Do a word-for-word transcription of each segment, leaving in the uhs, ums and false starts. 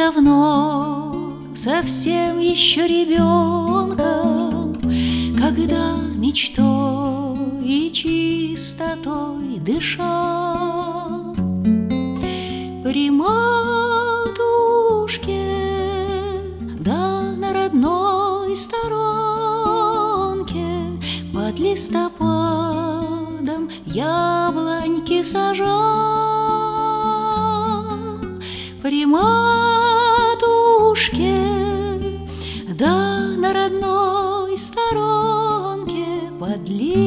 давно, совсем еще ребенком, когда мечтой и чистотой дышал при матушке, да на родной сторонке под листопадом яблоньки сажал. При матушке, да на родной сторонке под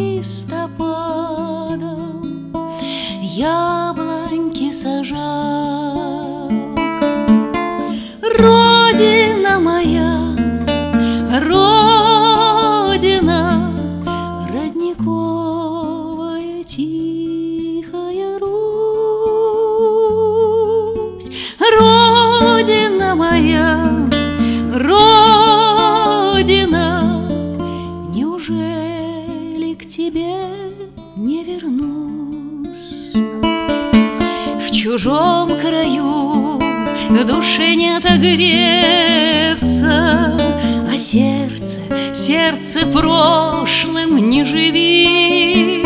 листопадом яблоньки сажал. Родина моя, Родина, родниковая тихая Русь. Родина моя, Родина, неужели к тебе не вернусь? В чужом краю душе не отогреться, а сердце, сердце прошлым не живи.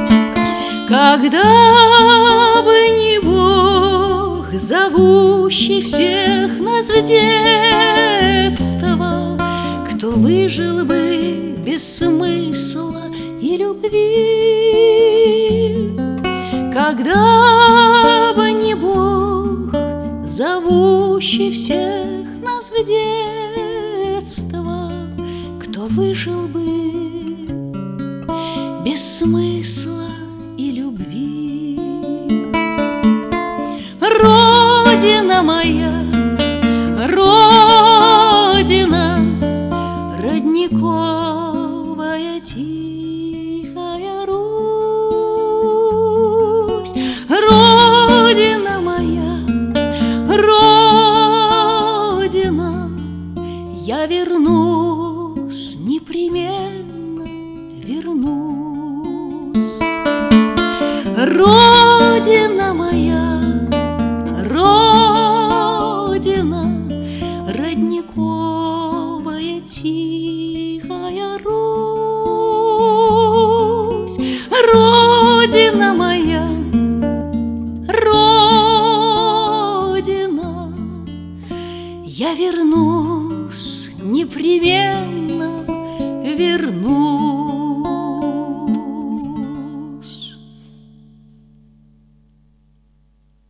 Когда бы не Бог, зовущий всех нас в детство, кто выжил бы без смысла и любви. Когда бы не Бог, зовущий всех нас в детство, кто выжил бы без смысла и любви. Родина моя, Родина, родниковая тихая Русь. Родина моя, Родина, я вернусь, непременно вернусь. Родина моя, Родина, родниковая тихая Русь. Родина моя, Родина, я вернусь, непременно